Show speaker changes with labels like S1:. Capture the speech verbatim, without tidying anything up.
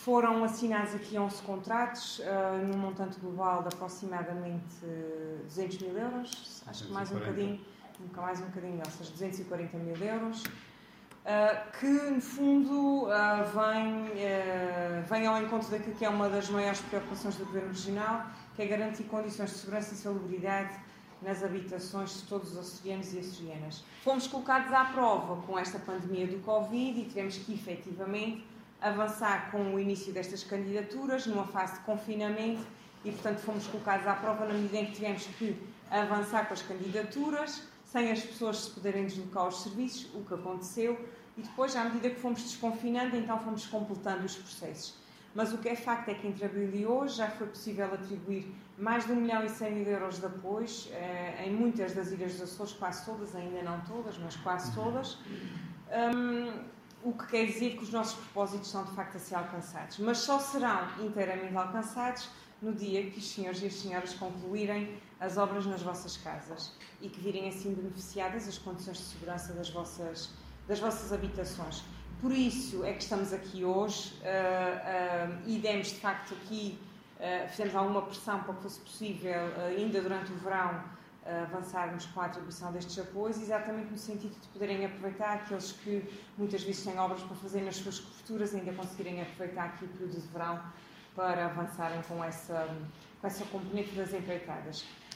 S1: Foram assinados aqui onze contratos, uh, num montante global de aproximadamente duzentos mil euros, acho que mais um bocadinho, nunca mais um bocadinho, ou seja, duzentos e quarenta mil euros, uh, que no fundo uh, vem, uh, vem ao encontro daquilo que é uma das maiores preocupações do Governo Regional, que é garantir condições de segurança e salubridade nas habitações de todos os açorianos e açorianas. Fomos colocados à prova com esta pandemia do Covid e tivemos que, efetivamente, avançar com o início destas candidaturas numa fase de confinamento e, portanto, fomos colocados à prova na medida em que tivemos que avançar com as candidaturas sem as pessoas se poderem deslocar aos serviços, o que aconteceu, e depois, à medida que fomos desconfinando, então fomos completando os processos. Mas o que é facto é que entre abril e hoje já foi possível atribuir mais de um milhão e cem mil euros de apoios eh, em muitas das ilhas dos Açores, quase todas, ainda não todas, mas quase todas. Um, o que quer dizer que os nossos propósitos são de facto a ser alcançados, mas só serão inteiramente alcançados no dia que os senhores e as senhoras concluírem as obras nas vossas casas e que virem assim beneficiadas as condições de segurança das vossas, das vossas habitações. Por isso é que estamos aqui hoje uh, uh, e demos de facto aqui, uh, fizemos alguma pressão para que fosse possível, uh, ainda durante o verão, uh, avançarmos com a atribuição destes apoios, exatamente no sentido de poderem aproveitar aqueles que muitas vezes têm obras para fazer nas suas coberturas, ainda conseguirem aproveitar aqui o período de verão para avançarem com essa, com essa componente das empreitadas.